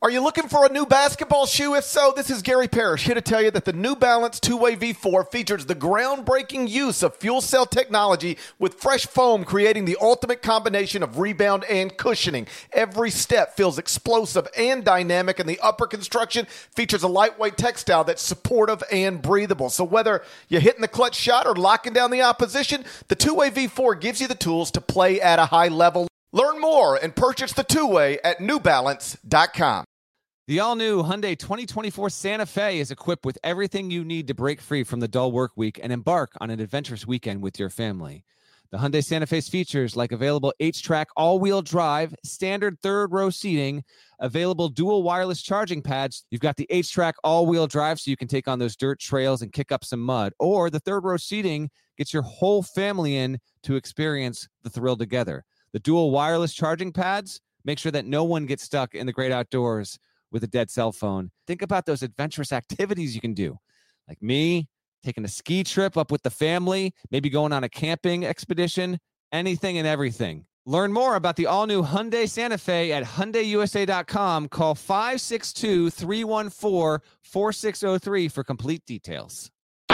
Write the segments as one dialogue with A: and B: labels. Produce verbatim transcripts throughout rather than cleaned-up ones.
A: Are you looking for a new basketball shoe? If so, this is Gary Parrish here to tell you that the New Balance two-way V four features the groundbreaking use of fuel cell technology with fresh foam, creating the ultimate combination of rebound and cushioning. Every step feels explosive and dynamic, and the upper construction features a lightweight textile that's supportive and breathable. So whether you're hitting the clutch shot or locking down the opposition, the two-way V four gives you the tools to play at a high level. Learn more and purchase the two-way at new balance dot com.
B: The all-new Hyundai twenty twenty-four Santa Fe is equipped with everything you need to break free from the dull work week and embark on an adventurous weekend with your family. The Hyundai Santa Fe's features like available H-Track all-wheel drive, standard third-row seating, available dual wireless charging pads. You've got the H-Track all-wheel drive so you can take on those dirt trails and kick up some mud. Or the third-row seating gets your whole family in to experience the thrill together. The dual wireless charging pads make sure that no one gets stuck in the great outdoors with a dead cell phone. Think about those adventurous activities you can do. Like me, taking a ski trip up with the family, maybe going on a camping expedition, anything and everything. Learn more about the all-new Hyundai Santa Fe at Hyundai U S A dot com. Call five six two, three one four, four six zero three for complete details.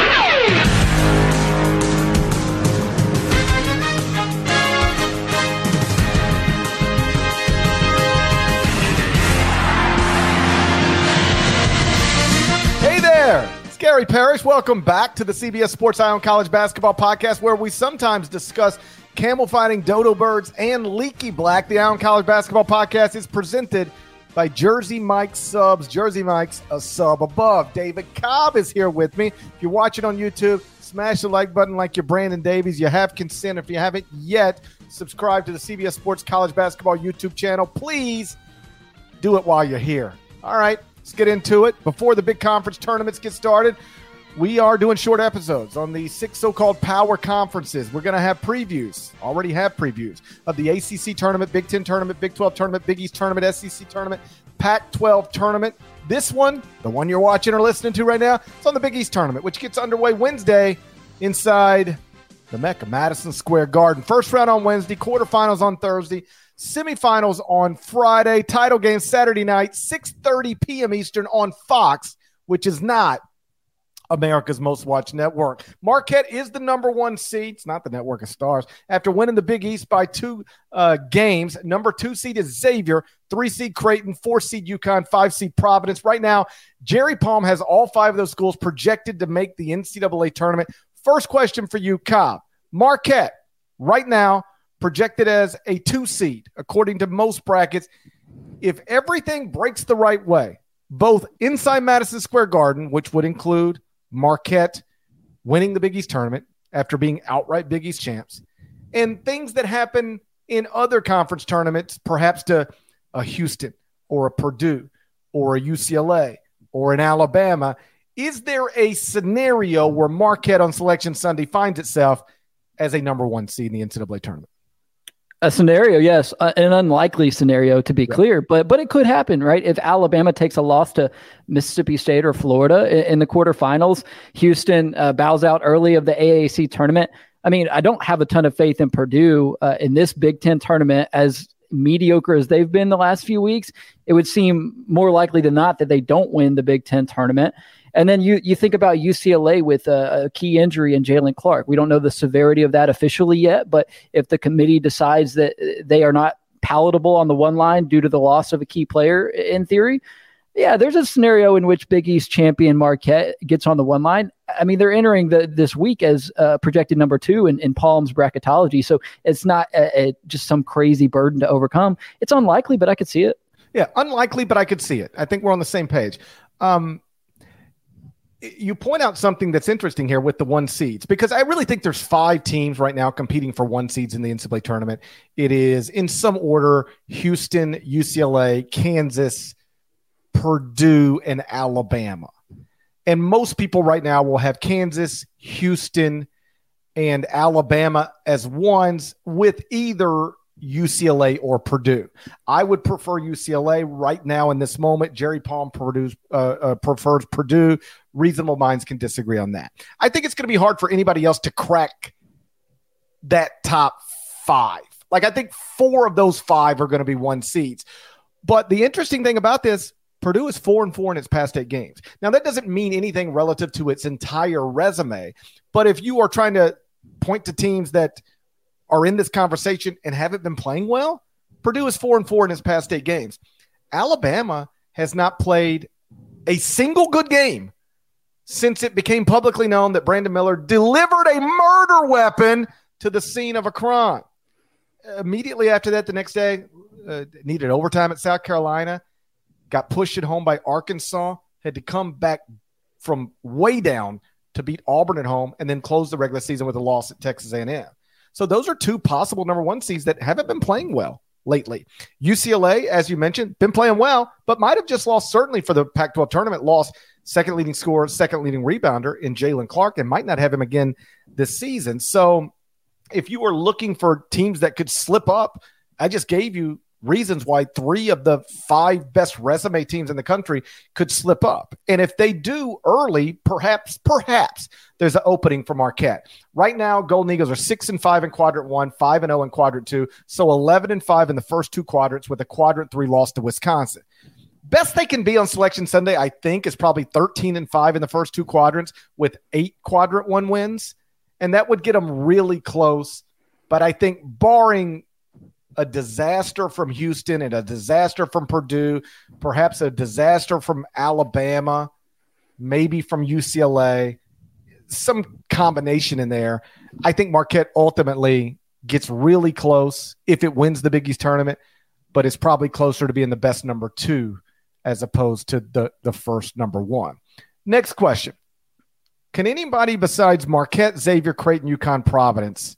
A: Hey there, it's Gary Parrish. Welcome back to the C B S Sports Eye on College Basketball Podcast, where we sometimes discuss camel fighting, dodo birds, and leaky black. The Eye on College Basketball Podcast is presented by Jersey Mike's Subs. Jersey Mike's, a sub above. David Cobb is here with me. If you're watching on YouTube, smash the like button like you're Brandon Davies. You have consent. If you haven't yet, subscribe to the C B S Sports College Basketball YouTube channel. Please do it while you're here. All right. Let's get into it. Before the big conference tournaments get started, we are doing short episodes on the six so-called power conferences. We're going to have previews, already have previews, of the A C C tournament, Big Ten tournament, Big twelve tournament, Big East tournament, S E C tournament, Pac twelve tournament. This one, the one you're watching or listening to right now, it's on the Big East tournament, which gets underway Wednesday inside the Mecca, Madison Square Garden. First round on Wednesday, quarterfinals on Thursday, semifinals on Friday, title game Saturday night, six thirty p.m. Eastern on Fox, which is not America's most watched network. Marquette is the number one seed. It's not the network of stars. After winning the Big East by two uh, games, number two seed is Xavier, three seed Creighton, four seed UConn, five seed Providence. Right now, Jerry Palm has all five of those schools projected to make the N C double A tournament. First question for you, Cobb. Marquette, right now, projected as a two seed, according to most brackets. If everything breaks the right way, both inside Madison Square Garden, which would include Marquette winning the Big East tournament after being outright Big East champs, and things that happen in other conference tournaments, perhaps to a Houston or a Purdue or a U C L A or an Alabama, is there a scenario where Marquette on Selection Sunday finds itself as a number one seed in the N C double A tournament?
C: A scenario, yes, uh, an unlikely scenario to be yeah. clear, but but it could happen, right? If Alabama takes a loss to Mississippi State or Florida in, in the quarterfinals, Houston uh, bows out early of the A A C tournament. I mean, I don't have a ton of faith in Purdue uh, in this Big Ten tournament. As mediocre as they've been the last few weeks, it would seem more likely than not that they don't win the Big Ten tournament. And then you you think about U C L A with a, a key injury in Jalen Clark. We don't know the severity of that officially yet, but if the committee decides that they are not palatable on the one line due to the loss of a key player in theory, yeah, there's a scenario in which Big East champion Marquette gets on the one line. I mean, they're entering the, this week as uh, projected number two in, in Palm's bracketology, so it's not a, a, just some crazy burden to overcome. It's unlikely, but I could see it.
A: Yeah, unlikely, but I could see it. I think we're on the same page. Um, You point out something that's interesting here with the one seeds, because I really think there's five teams right now competing for one seeds in the N C double A tournament. It is, in some order, Houston, U C L A, Kansas, Purdue, and Alabama. And most people right now will have Kansas, Houston, and Alabama as ones, with either U C L A or Purdue. I would prefer U C L A right now in this moment. Jerry Palm Purdue's, uh, uh, prefers Purdue. Reasonable minds can disagree on that. I think it's going to be hard for anybody else to crack that top five. Like, I think four of those five are going to be one seeds. But the interesting thing about this, Purdue is four and four in its past eight games. Now, that doesn't mean anything relative to its entire resume, but if you are trying to point to teams that are in this conversation and haven't been playing well, Purdue is four and four in its past eight games. Alabama has not played a single good game since it became publicly known that Brandon Miller delivered a murder weapon to the scene of a crime. Immediately after that, the next day, uh, needed overtime at South Carolina, got pushed at home by Arkansas, had to come back from way down to beat Auburn at home, and then close the regular season with a loss at Texas A and M. So those are two possible number one seeds that haven't been playing well lately. U C L A, as you mentioned, been playing well, but might have just lost, certainly for the Pac twelve tournament, lost second leading scorer, second leading rebounder in Jalen Clark, and might not have him again this season. So if you were looking for teams that could slip up, I just gave you reasons why three of the five best resume teams in the country could slip up. And if they do early, perhaps, perhaps there's an opening for Marquette. Right now, Golden Eagles are six and five in quadrant one, five and oh in quadrant two. So eleven and five in the first two quadrants with a quadrant three loss to Wisconsin. Best they can be on Selection Sunday, I think, is probably thirteen and five in the first two quadrants with eight quadrant one wins. And that would get them really close. But I think barring a disaster from Houston and a disaster from Purdue, perhaps a disaster from Alabama, maybe from U C L A, some combination in there. I think Marquette ultimately gets really close if it wins the Big East tournament, but it's probably closer to being the best number two as opposed to the, the first number one. Next question. Can anybody besides Marquette, Xavier, Creighton, UConn, Providence,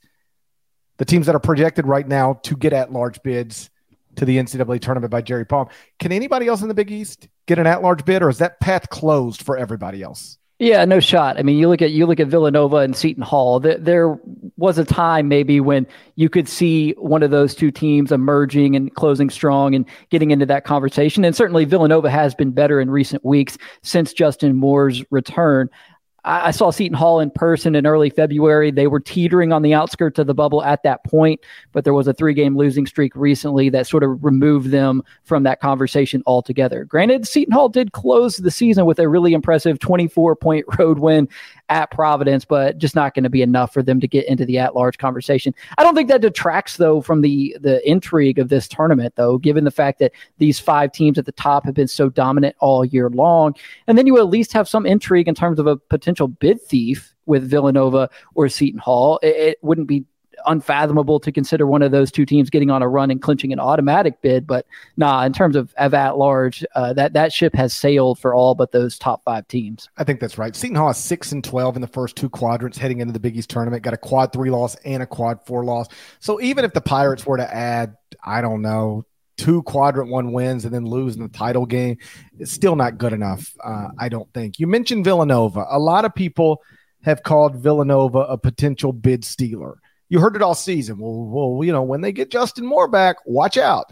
A: the teams that are projected right now to get at-large bids to the N C double A tournament by Jerry Palm, can anybody else in the Big East get an at-large bid, or is that path closed for everybody else?
C: Yeah, no shot. I mean, you look at you look at Villanova and Seton Hall. There, there was a time maybe when you could see one of those two teams emerging and closing strong and getting into that conversation. And certainly Villanova has been better in recent weeks since Justin Moore's return. I saw Seton Hall in person in early February. They were teetering on the outskirts of the bubble at that point, but there was a three-game losing streak recently that sort of removed them from that conversation altogether. Granted, Seton Hall did close the season with a really impressive twenty-four point road win at Providence, but just not going to be enough for them to get into the at-large conversation. I don't think that detracts, though, from the the intrigue of this tournament, though, given the fact that these five teams at the top have been so dominant all year long. And then you at least have some intrigue in terms of a potential bid thief with Villanova or Seton Hall. It, it wouldn't be unfathomable to consider one of those two teams getting on a run and clinching an automatic bid, but nah, in terms of, of at large, uh, that, that ship has sailed for all but those top five teams.
A: I think that's right. Seton Hall is six and twelve in the first two quadrants heading into the Big East tournament, got a quad three loss and a quad four loss. So even if the Pirates were to add, I don't know, two quadrant one wins and then lose in the title game, it's still not good enough. Uh, I don't think. You mentioned Villanova. A lot of people have called Villanova a potential bid stealer. You heard it all season. Well, well, you know, when they get Justin Moore back, watch out.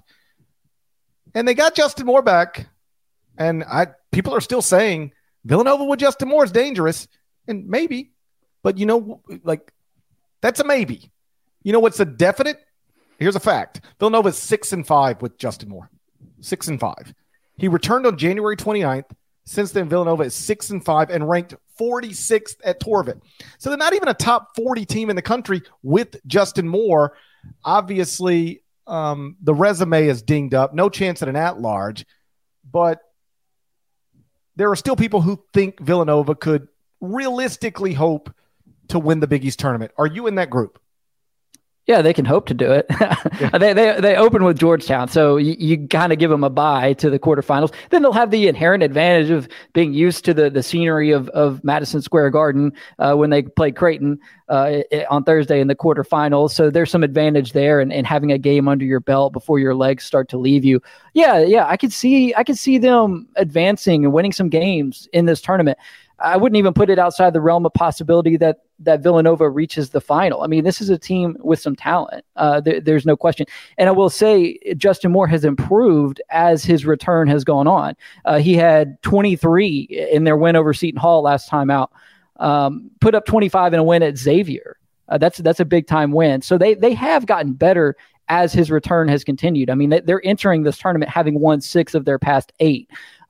A: And they got Justin Moore back, and I people are still saying Villanova with Justin Moore is dangerous, and maybe, but you know, like that's a maybe. You know what's a definite? Here's a fact. Villanova is six and five with Justin Moore. Six and five. He returned on January twenty-ninth. Since then, Villanova is six and five and ranked forty-sixth at Torvik. So they're not even a top forty team in the country with Justin Moore. Obviously, um, the resume is dinged up. No chance at an at-large. But there are still people who think Villanova could realistically hope to win the Big East tournament. Are you in that group?
C: Yeah, they can hope to do it. Yeah. they, they they open with Georgetown, so you, you kind of give them a bye to the quarterfinals. Then they'll have the inherent advantage of being used to the, the scenery of, of Madison Square Garden uh, when they play Creighton uh, on Thursday in the quarterfinals. So there's some advantage there, and, and having a game under your belt before your legs start to leave you. Yeah, yeah, I could see I could see them advancing and winning some games in this tournament. I wouldn't even put it outside the realm of possibility that that Villanova reaches the final. I mean, this is a team with some talent. Uh, th- there's no question. And I will say Justin Moore has improved as his return has gone on. Uh, he had twenty-three in their win over Seton Hall last time out, um, put up twenty-five in a win at Xavier. Uh, that's that's a big time win. So they they have gotten better as his return has continued. I mean, they're entering this tournament having won six of their past eight.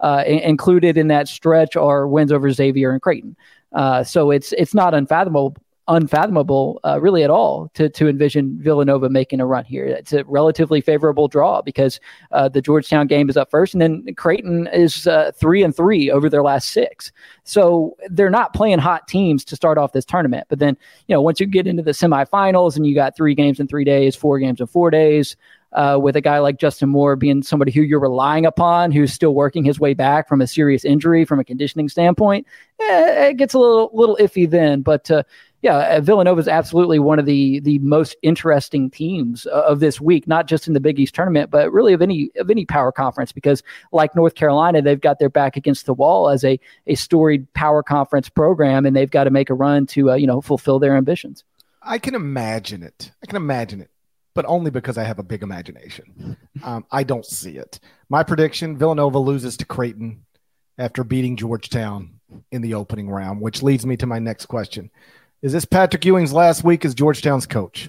C: Uh, I- included in that stretch are wins over Xavier and Creighton. Uh, so it's it's not unfathomable. unfathomable uh, really at all to to envision Villanova making a run here. It's a relatively favorable draw because uh, the Georgetown game is up first, and then Creighton is uh, three and three over their last six. So they're not playing hot teams to start off this tournament. But then, you know, once you get into the semifinals and you got three games in three days, four games in four days, uh, with a guy like Justin Moore being somebody who you're relying upon, who's still working his way back from a serious injury from a conditioning standpoint, eh, it gets a little little iffy then. But uh, Yeah, Villanova is absolutely one of the the most interesting teams of this week, not just in the Big East tournament, but really of any of any power conference, because like North Carolina, they've got their back against the wall as a a storied power conference program, and they've got to make a run to uh, you know fulfill their ambitions.
A: I can imagine it. I can imagine it, but only because I have a big imagination. Um, I don't see it. My prediction: Villanova loses to Creighton after beating Georgetown in the opening round, which leads me to my next question. Is this Patrick Ewing's last week as Georgetown's coach?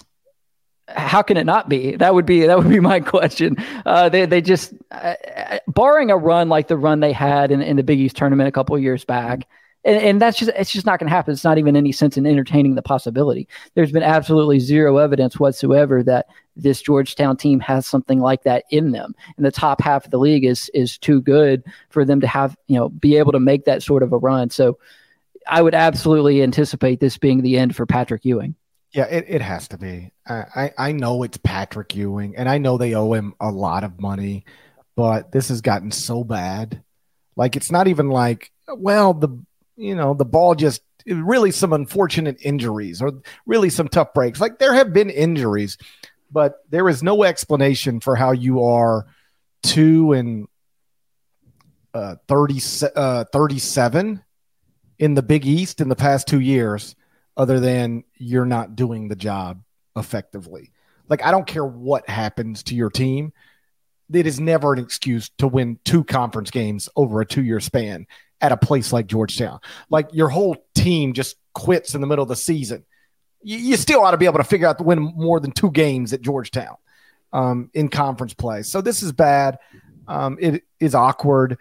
C: How can it not be? That would be that would be my question. Uh, they they just uh, barring a run like the run they had in, in the Big East tournament a couple of years back, and, and that's just it's just not going to happen. It's not even any sense in entertaining the possibility. There's been absolutely zero evidence whatsoever that this Georgetown team has something like that in them, and the top half of the league is is too good for them to have you know be able to make that sort of a run. So I would absolutely anticipate this being the end for Patrick Ewing.
A: Yeah, it, it has to be. I, I know it's Patrick Ewing, and I know they owe him a lot of money, but this has gotten so bad. Like, it's not even like, well, the you know, the ball just really some unfortunate injuries or really some tough breaks. Like, there have been injuries, but there is no explanation for how you are two and uh, thirty, uh, thirty-seven in the Big East in the past two years, other than you're not doing the job effectively. Like, I don't care what happens to your team. It is never an excuse to win two conference games over a two-year span at a place like Georgetown. Like, your whole team just quits in the middle of the season. You, you still ought to be able to figure out to win more than two games at Georgetown um, in conference play. So this is bad. Um, it is awkward.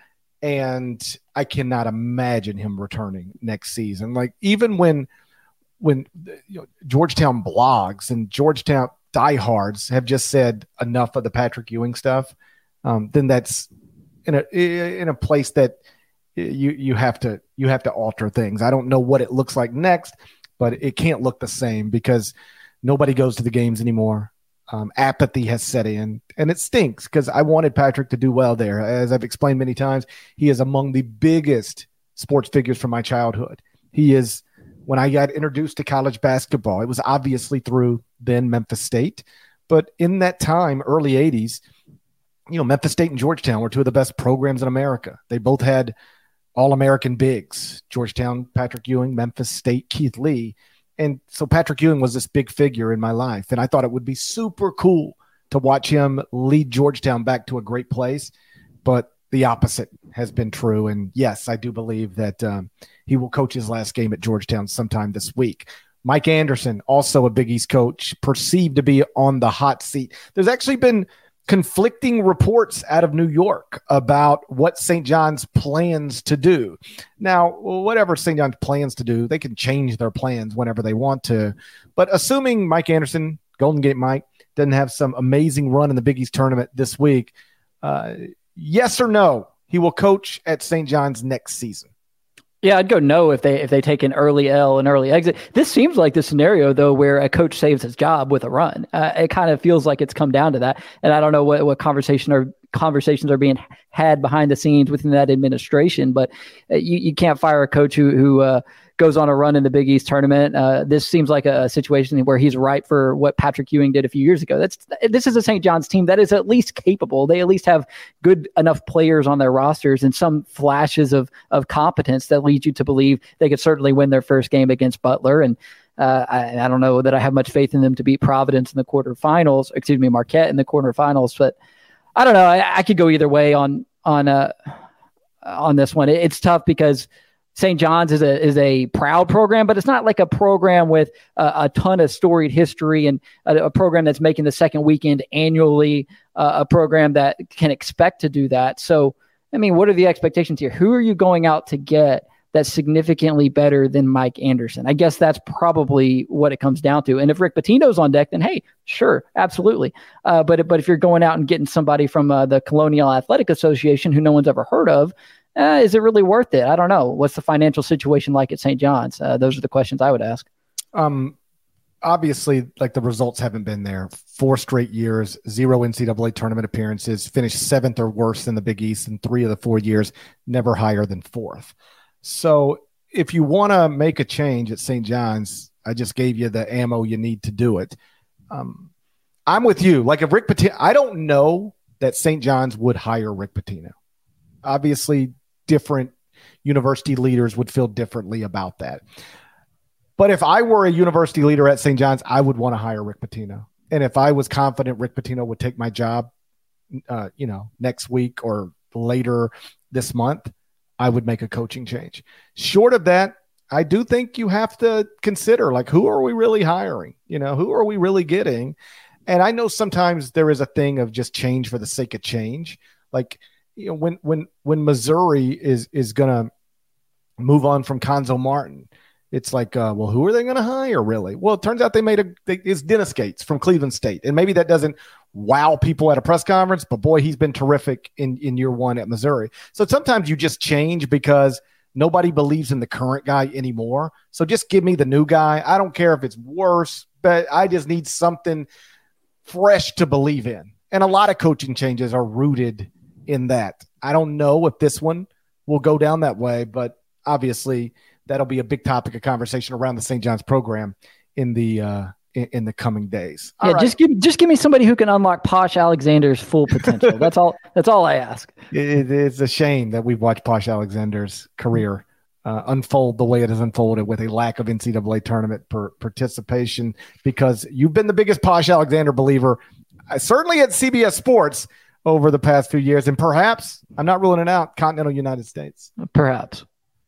A: And I cannot imagine him returning next season. Like, even when when you know, Georgetown blogs and Georgetown diehards have just said enough of the Patrick Ewing stuff, um, then that's in a in a place that you you have to you have to alter things. I don't know what it looks like next, but it can't look the same because nobody goes to the games anymore. Um, apathy has set in, and it stinks because I wanted Patrick to do well there. As I've explained many times, he is among the biggest sports figures from my childhood. He is, when I got introduced to college basketball, it was obviously through then Memphis State. But in that time, early eighties, you know, Memphis State and Georgetown were two of the best programs in America. They both had All-American bigs, Georgetown, Patrick Ewing, Memphis State, Keith Lee. And so Patrick Ewing was this big figure in my life, and I thought it would be super cool to watch him lead Georgetown back to a great place. But the opposite has been true. And yes, I do believe that um, he will coach his last game at Georgetown sometime this week. Mike Anderson, also a Big East coach, perceived to be on the hot seat. There's actually been conflicting reports out of New York about what Saint John's plans to do. Now, whatever Saint John's plans to do, they can change their plans whenever they want to. But assuming Mike Anderson, Golden Gate Mike, doesn't have some amazing run in the Big East tournament this week, uh, yes or no, he will coach at Saint John's next season.
C: Yeah, I'd go no if they if they take an early L, an early exit. This seems like the scenario, though, where a coach saves his job with a run. Uh, it kind of feels like it's come down to that. And I don't know what, what conversation or conversations are being had behind the scenes within that administration, but uh, you, you can't fire a coach who, who uh, goes on a run in the Big East tournament. Uh, this seems like a, a situation where he's right for what Patrick Ewing did a few years ago. That's This is a Saint John's team that is at least capable. They at least have good enough players on their rosters and some flashes of, of competence that lead you to believe they could certainly win their first game against Butler. And uh, I, I don't know that I have much faith in them to beat Providence in the quarterfinals, excuse me, Marquette in the quarterfinals, but I don't know. I, I could go either way on on uh, on this one. It, it's tough because Saint John's is a is a proud program, but it's not like a program with a, a ton of storied history and a, a program that's making the second weekend annually, uh, a program that can expect to do that. So I mean, what are the expectations here? Who are you going out to get that's significantly better than Mike Anderson? I guess that's probably what it comes down to. And if Rick Pitino's on deck, then hey, sure, absolutely. Uh, but but if you're going out and getting somebody from uh, the Colonial Athletic Association who no one's ever heard of, uh, is it really worth it? I don't know. What's the financial situation like at Saint John's? Uh, those are the questions I would ask.
A: Um, obviously, like the results haven't been there. Four straight years, zero N C double A tournament appearances, finished seventh or worse in the Big East in three of the four years, never higher than fourth. So if you want to make a change at Saint John's, I just gave you the ammo you need to do it. Um, I'm with you. Like if Rick Pitino, I don't know that Saint John's would hire Rick Pitino. Obviously, different university leaders would feel differently about that. But if I were a university leader at Saint John's, I would want to hire Rick Pitino. And if I was confident Rick Pitino would take my job, uh, you know, next week or later this month, I would make a coaching change. Short of that, I do think you have to consider, like, who are we really hiring? You know, who are we really getting? And I know sometimes there is a thing of just change for the sake of change. Like, you know, when when when Missouri is is going to move on from Conzo Martin, it's like, uh, well, who are they going to hire, really? Well, it turns out they made a they, it's Dennis Gates from Cleveland State, and maybe that doesn't wow people at a press conference, but boy, he's been terrific in in year one at Missouri. So sometimes you just change because nobody believes in the current guy anymore. So just give me the new guy. I don't care if it's worse, but I just need something fresh to believe in. And a lot of coaching changes are rooted in that. I don't know if this one will go down that way, but obviously that'll be a big topic of conversation around the Saint John's program in the uh, in, in the coming days.
C: All yeah, right. just give just give me somebody who can unlock Posh Alexander's full potential. That's all. That's all I ask.
A: It, it's a shame that we've watched Posh Alexander's career uh, unfold the way it has unfolded with a lack of N C double A tournament per, participation. Because you've been the biggest Posh Alexander believer, uh, certainly at C B S Sports over the past few years, and perhaps I'm not ruling it out. Continental United States,
C: perhaps.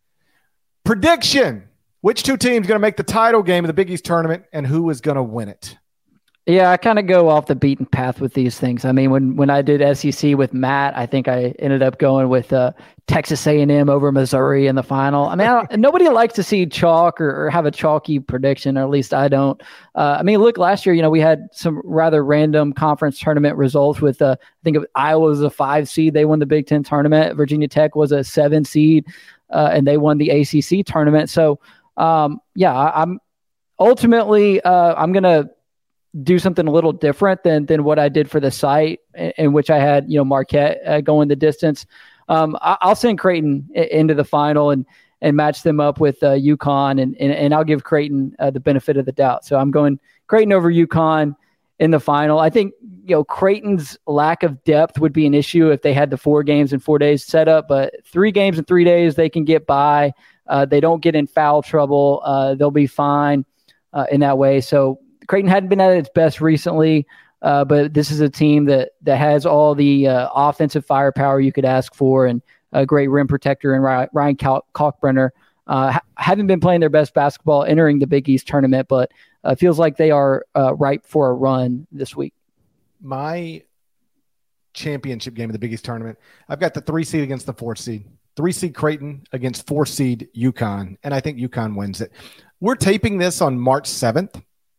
A: Prediction. Which two teams going to make the title game of the Big East tournament, and who is going to win it?
C: Yeah, I kind of go off the beaten path with these things. I mean, when, when I did S E C with Matt, I think I ended up going with uh, Texas A and M over Missouri in the final. I mean, I don't, nobody likes to see chalk or, or have a chalky prediction, or at least I don't. Uh, I mean, look, last year, you know, we had some rather random conference tournament results with, uh, I think of Iowa was a five seed. They won the Big Ten tournament. Virginia Tech was a seven seed, uh, and they won the A C C tournament. So, um, yeah, I, I'm ultimately, uh, I'm going to do something a little different than than what I did for the site, in, in which I had, you know, Marquette uh, going the distance. Um, I, I'll send Creighton I- into the final and and match them up with uh, UConn, and, and and I'll give Creighton uh, the benefit of the doubt. So I'm going Creighton over UConn in the final. I think, you know, Creighton's lack of depth would be an issue if they had the four games in four days set up, but three games in three days they can get by. Uh, they don't get in foul trouble. Uh, they'll be fine uh, in that way. So Creighton hadn't been at its best recently, uh, but this is a team that that has all the uh, offensive firepower you could ask for, and a great rim protector in Ryan Kalk- Kalkbrenner. Uh, ha- haven't been playing their best basketball entering the Big East tournament, but uh, feels like they are uh, ripe for a run this week.
A: My championship game of the Big East tournament, I've got the three seed against the four seed. Three seed Creighton against four seed UConn, and I think UConn wins it. We're taping this on March seventh.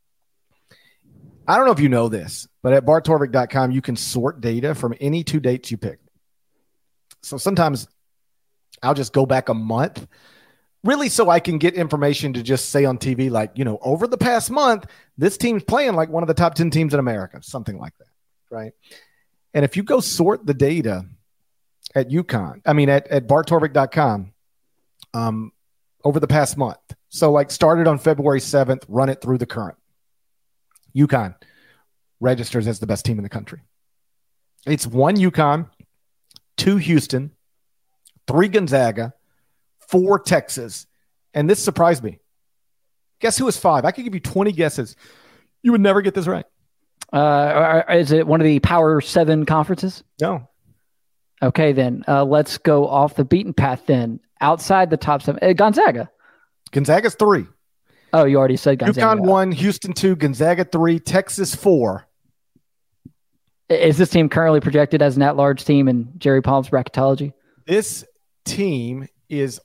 A: I don't know if you know this, but at bart torvik dot com, you can sort data from any two dates you pick. So sometimes I'll just go back a month, really, so I can get information to just say on T V, like, you know, over the past month, this team's playing like one of the top ten teams in America, something like that, right? And if you go sort the data at UConn, I mean, at, at bart torvik dot com, um, over the past month, so like started on February seventh, run it through the current. UConn registers as the best team in the country. It's one UConn, two Houston, three Gonzaga, four Texas, and this surprised me. Guess who is five? I could give you twenty guesses. You would never get this right.
C: Uh, is it one of the Power Seven conferences?
A: No.
C: Okay, then uh, let's go off the beaten path then. Outside the top seven, uh, Gonzaga.
A: Gonzaga's three.
C: Oh, you already said Gonzaga.
A: UConn one, Houston two, Gonzaga three, Texas four.
C: Is this team currently projected as an at-large team in Jerry Palm's bracketology?
A: This team is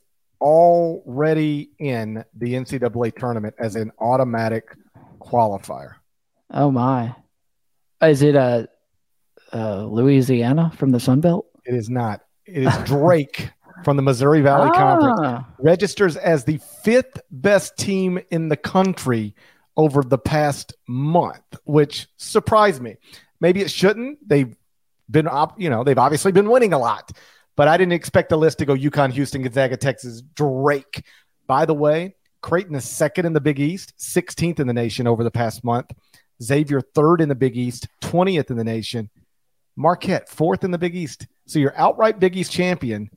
A: already in the N C double A tournament as an automatic qualifier.
C: Oh my! Is it a uh, uh, Louisiana from the Sun Belt?
A: It is not. It is Drake from the Missouri Valley ah. Conference. Registers as the fifth best team in the country over the past month, which surprised me. Maybe it shouldn't. They've been, you know, they've obviously been winning a lot, but I didn't expect the list to go UConn, Houston, Gonzaga, Texas, Drake. By the way, Creighton is second in the Big East, sixteenth in the nation over the past month. Xavier third in the Big East, twentieth in the nation. Marquette fourth in the Big East. So your outright Big East champion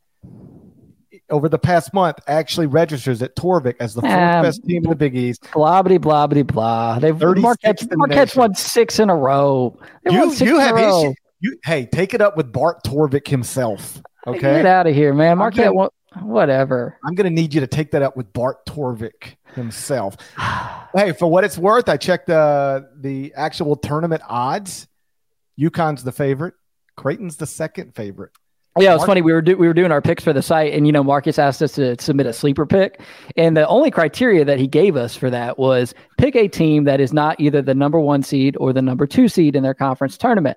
A: over the past month actually registers at Torvik as the fourth um, best team in the Big East.
C: Blah, blah, blah, blah, blah. They've Marquette's, Marquette's won six in a row. They
A: you
C: won six
A: you
C: in
A: have
C: a row.
A: Issues. You, hey, take it up with Bart Torvik himself. Okay,
C: get out of here, man. Marquette, gonna, whatever.
A: I'm going to need you to take that up with Bart Torvik himself. Hey, for what it's worth, I checked uh, the actual tournament odds. UConn's the favorite. Creighton's the second favorite.
C: Yeah, it was Marcus. funny. We were do, we were doing our picks for the site, and you know, Marcus asked us to submit a sleeper pick, and the only criteria that he gave us for that was pick a team that is not either the number one seed or the number two seed in their conference tournament.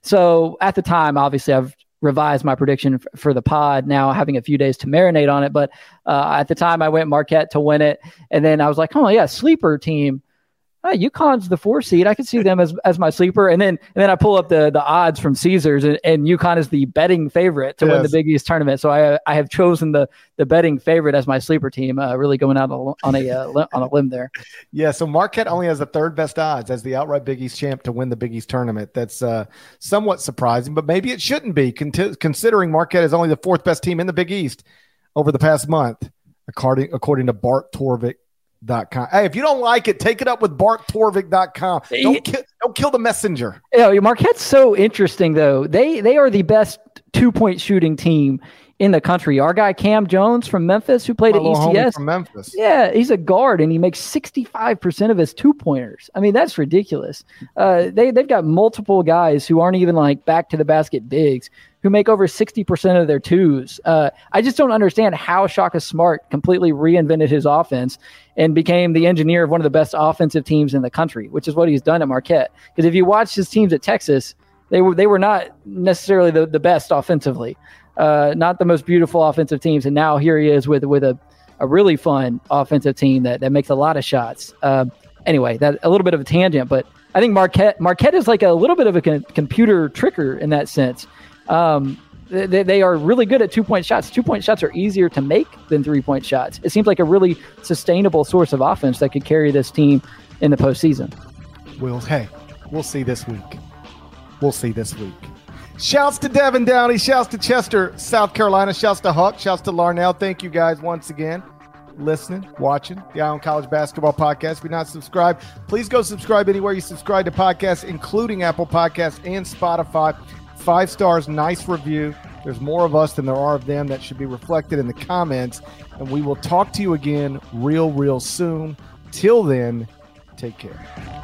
C: So at the time, obviously, I've revised my prediction f- for the pod. Now having a few days to marinate on it, but uh, at the time, I went Marquette to win it, and then I was like, oh yeah, sleeper team. Oh, UConn's the four seed. I could see them as as my sleeper. And then and then I pull up the the odds from Caesars, and, and UConn is the betting favorite to yes. win the Big East tournament. So I I have chosen the the betting favorite as my sleeper team. Uh, really going out on a uh, on a limb there.
A: Yeah. So Marquette only has the third best odds as the outright Big East champ to win the Big East tournament. That's uh, somewhat surprising, but maybe it shouldn't be con- considering Marquette is only the fourth best team in the Big East over the past month, according according to Bart Torvik. Dot com. Hey, if you don't like it, take it up with Bart Torvik dot com. Don't, ki- don't kill the messenger.
C: Yeah, Marquette's so interesting, though. They they are the best two-point shooting team in the country. Our guy Cam Jones from Memphis, who played My at E C S.
A: From Memphis.
C: Yeah, he's a guard, and he makes sixty-five percent of his two-pointers. I mean, that's ridiculous. Uh, they, they've got multiple guys who aren't even, like, back-to-the-basket bigs who make over sixty percent of their twos. Uh, I just don't understand how Shaka Smart completely reinvented his offense and became the engineer of one of the best offensive teams in the country, which is what he's done at Marquette. Because if you watch his teams at Texas, they were they were not necessarily the, the best offensively, uh, not the most beautiful offensive teams. And now here he is with with a, a really fun offensive team that, that makes a lot of shots. Uh, anyway, that a little bit of a tangent, but I think Marquette Marquette is like a little bit of a con- computer tricker in that sense. Um, they, they are really good at two-point shots. Two-point shots are easier to make than three-point shots. It seems like a really sustainable source of offense that could carry this team in the postseason.
A: We'll, hey, we'll see this week. We'll see this week. Shouts to Devin Downey. Shouts to Chester, South Carolina. Shouts to Huck. Shouts to Larnell. Thank you guys once again. Listening, watching the Eye on College Basketball Podcast. If you're not subscribed, please go subscribe anywhere you subscribe to podcasts, including Apple Podcasts and Spotify. Five stars, nice review. There's more of us than there are of them. That should be reflected in the comments. And we will talk to you again real, real soon. Till then, take care.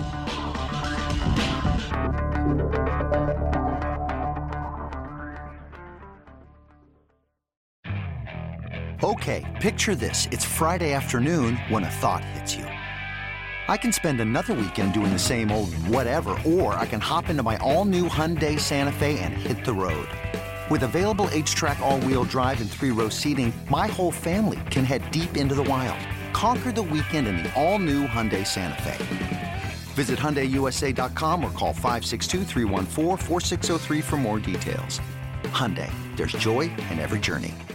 D: Okay, picture this. It's Friday afternoon when a thought hits you. I can spend another weekend doing the same old whatever, or I can hop into my all-new Hyundai Santa Fe and hit the road. With available H-Track all-wheel drive and three-row seating, my whole family can head deep into the wild. Conquer the weekend in the all-new Hyundai Santa Fe. Visit Hyundai U S A dot com or call five six two, three one four, four six zero three for more details. Hyundai, there's joy in every journey.